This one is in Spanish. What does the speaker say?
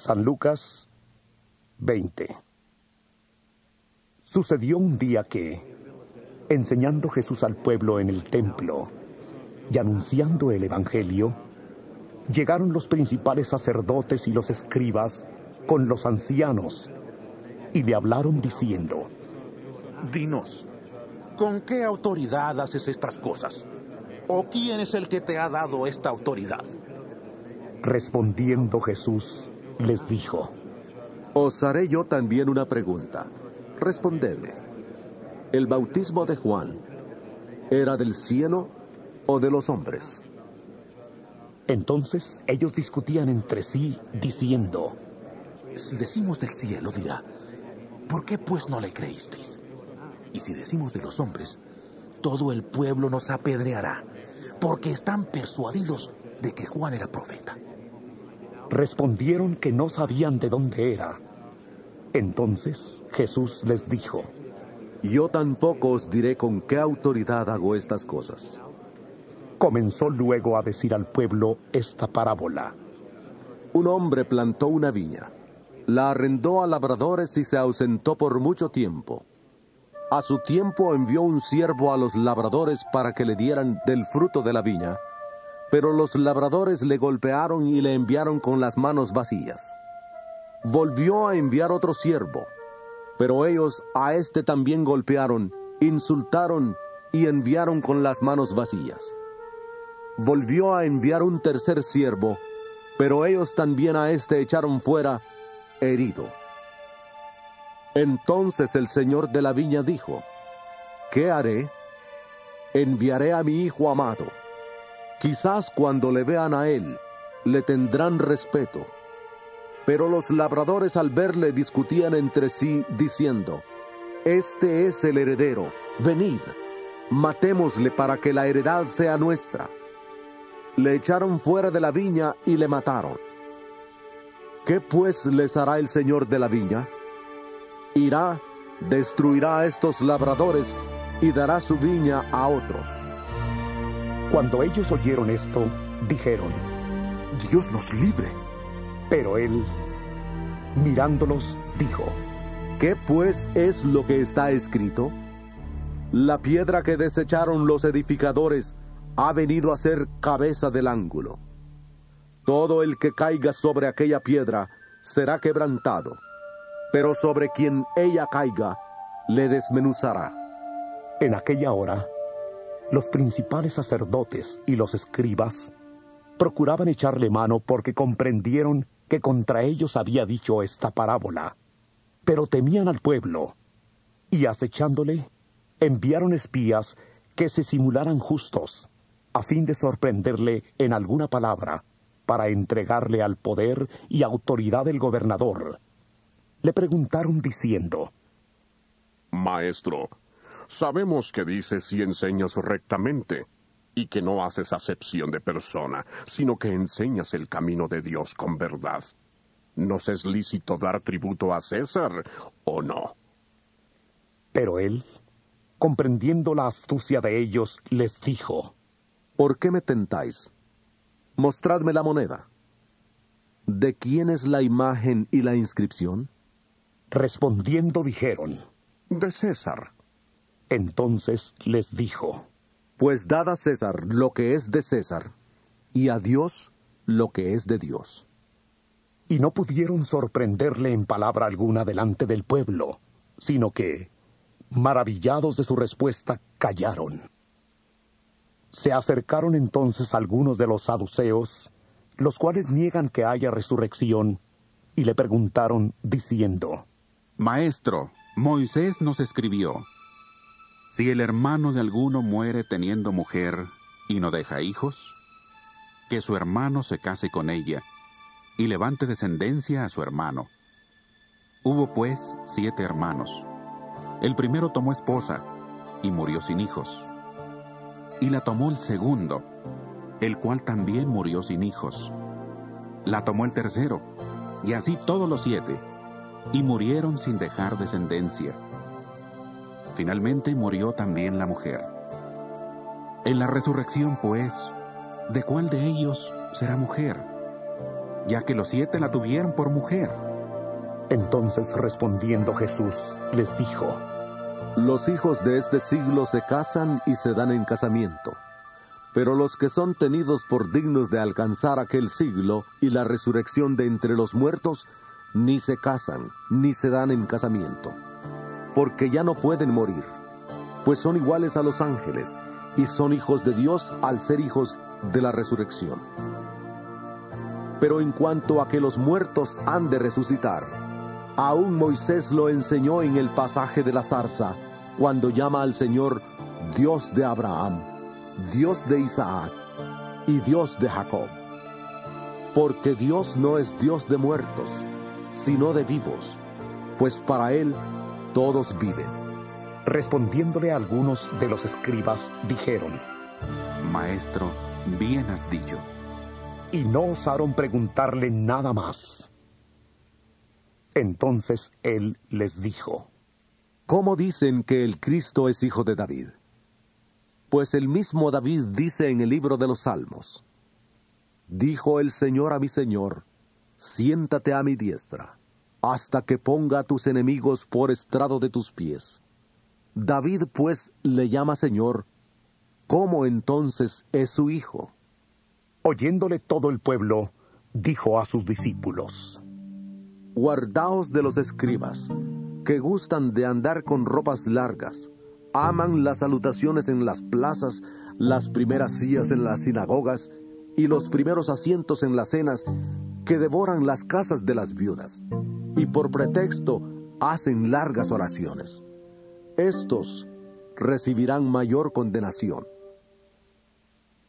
San Lucas 20. Sucedió un día que, enseñando Jesús al pueblo en el templo y anunciando el evangelio, llegaron los principales sacerdotes y los escribas con los ancianos y le hablaron diciendo: Dinos, ¿con qué autoridad haces estas cosas? ¿O quién es el que te ha dado esta autoridad? Respondiendo Jesús, les dijo: Os haré yo también una pregunta. Respondedme. ¿El bautismo de Juan era del cielo o de los hombres? Entonces ellos discutían entre sí, diciendo: Si decimos del cielo, dirá, ¿por qué pues no le creísteis? Y si decimos de los hombres, todo el pueblo nos apedreará, porque están persuadidos de que Juan era profeta. Respondieron que no sabían de dónde era. Entonces Jesús les dijo: Yo tampoco os diré con qué autoridad hago estas cosas. Comenzó luego a decir al pueblo esta parábola. Un hombre plantó una viña, la arrendó a labradores y se ausentó por mucho tiempo. A su tiempo envió un siervo a los labradores para que le dieran del fruto de la viña, pero los labradores le golpearon y le enviaron con las manos vacías. Volvió a enviar otro siervo, pero ellos a este también golpearon, insultaron y enviaron con las manos vacías. Volvió a enviar un tercer siervo, pero ellos también a este echaron fuera, herido. Entonces el señor de la viña dijo: ¿Qué haré? Enviaré a mi hijo amado. Quizás cuando le vean a él, le tendrán respeto. Pero los labradores al verle discutían entre sí, diciendo: Este es el heredero, venid, matémosle para que la heredad sea nuestra. Le echaron fuera de la viña y le mataron. ¿Qué pues les hará el señor de la viña? Irá, destruirá a estos labradores y dará su viña a otros. Cuando ellos oyeron esto, dijeron: Dios nos libre. Pero él, mirándolos, dijo: ¿Qué pues es lo que está escrito? La piedra que desecharon los edificadores ha venido a ser cabeza del ángulo. Todo el que caiga sobre aquella piedra será quebrantado, pero sobre quien ella caiga, le desmenuzará. En aquella hora, los principales sacerdotes y los escribas procuraban echarle mano porque comprendieron que contra ellos había dicho esta parábola, pero temían al pueblo, y acechándole, enviaron espías que se simularan justos, a fin de sorprenderle en alguna palabra, para entregarle al poder y autoridad del gobernador. Le preguntaron diciendo: Maestro, sabemos que dices y enseñas rectamente, y que no haces acepción de persona, sino que enseñas el camino de Dios con verdad. ¿Nos es lícito dar tributo a César o no? Pero él, comprendiendo la astucia de ellos, les dijo: ¿Por qué me tentáis? Mostradme la moneda. ¿De quién es la imagen y la inscripción? Respondiendo dijeron: De César. Entonces les dijo: Pues dad a César lo que es de César, y a Dios lo que es de Dios. Y no pudieron sorprenderle en palabra alguna delante del pueblo, sino que, maravillados de su respuesta, callaron. Se acercaron entonces algunos de los saduceos, los cuales niegan que haya resurrección, y le preguntaron, diciendo: Maestro, Moisés nos escribió: si el hermano de alguno muere teniendo mujer y no deja hijos, que su hermano se case con ella y levante descendencia a su hermano. Hubo pues 7 hermanos. El primero tomó esposa y murió sin hijos. Y la tomó el segundo, el cual también murió sin hijos. La tomó el tercero, y así todos los 7, y murieron sin dejar descendencia. Finalmente murió también la mujer. En la resurrección, pues, ¿de cuál de ellos será mujer? ya que los 7 la tuvieron por mujer. Entonces respondiendo Jesús, les dijo: Los hijos de este siglo se casan y se dan en casamiento, pero los que son tenidos por dignos de alcanzar aquel siglo y la resurrección de entre los muertos, ni se casan, ni se dan en casamiento, porque ya no pueden morir, pues son iguales a los ángeles, y son hijos de Dios al ser hijos de la resurrección. Pero en cuanto a que los muertos han de resucitar, aún Moisés lo enseñó en el pasaje de la zarza, cuando llama al Señor Dios de Abraham, Dios de Isaac y Dios de Jacob. Porque Dios no es Dios de muertos, sino de vivos, pues para Él todos viven. Respondiéndole algunos de los escribas, dijeron: Maestro, bien has dicho. Y no osaron preguntarle nada más. Entonces él les dijo: ¿Cómo dicen que el Cristo es hijo de David? Pues el mismo David dice en el libro de los Salmos: Dijo el Señor a mi Señor, siéntate a mi diestra, hasta que ponga a tus enemigos por estrado de tus pies. David pues le llama Señor, ¿cómo entonces es su hijo? Oyéndole todo el pueblo, dijo a sus discípulos: Guardaos de los escribas, que gustan de andar con ropas largas, aman las salutaciones en las plazas, las primeras sillas en las sinagogas y los primeros asientos en las cenas, que devoran las casas de las viudas, y por pretexto hacen largas oraciones. Estos recibirán mayor condenación.